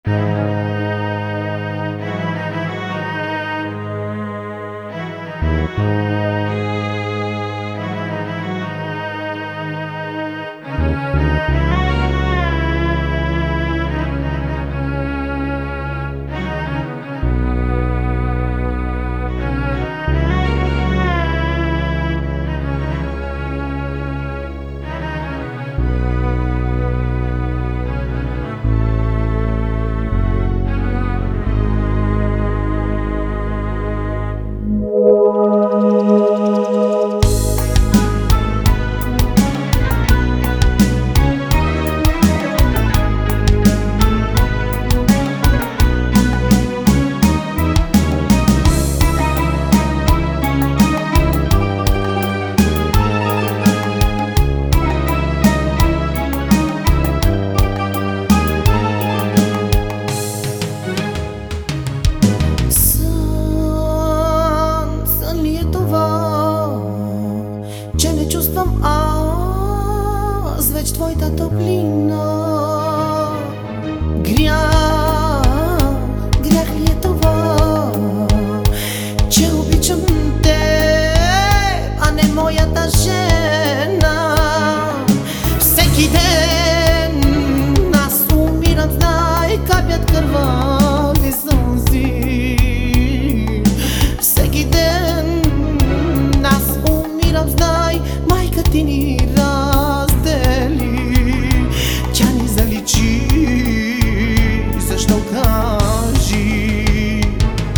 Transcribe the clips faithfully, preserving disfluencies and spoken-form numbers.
Аз вече твоята топлина. Грях, грях ли е това, че обичам теб, а не моята жена? Всеки ден аз умирам, знай, капят кървави сълзи. Всеки ден аз умирам, знай, майка ти ни раздели, тя ни заличи. Защо кажи?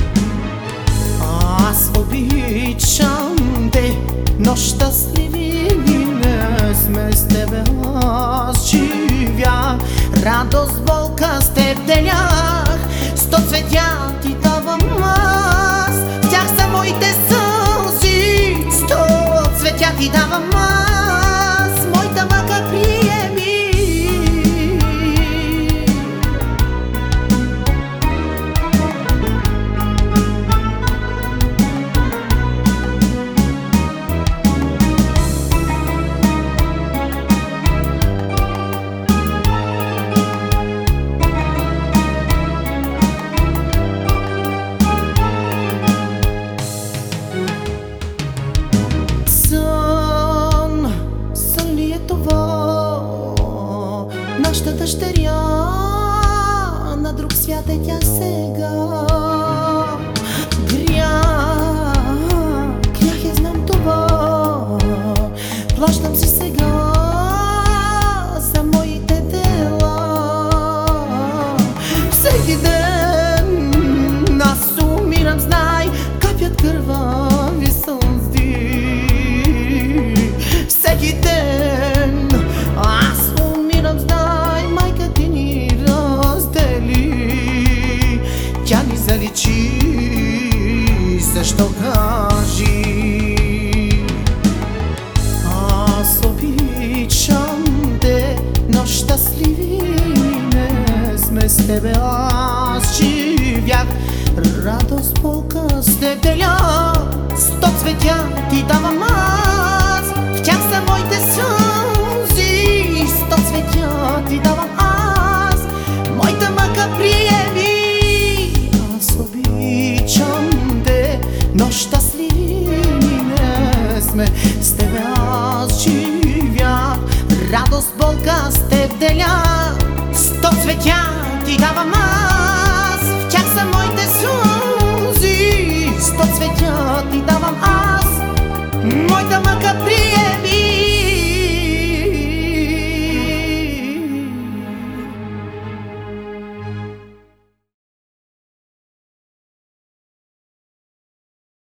Аз обичам те, но щастливи не сме с тебе. Аз живях радост, болка с теб делях. Сто цветя ти давам аз, в тях са моите сълзи. Сто цветя ти давам аз, моята мака приеми. Нашата дъщеря на друг свят е тя сега. Грях, грях я знам това. Плащам си сега за моите дела. Всеки ден аз умирам, знай, капят кървави сълзи. Всеки ден аз умирам, знай, майка ти ни раздели, тя ни заличи. Защо кажи? Аз обичам те, но щастливи не сме с тебе. Аз живях радост, болка с теб деля. Сто цветя ти давам аз,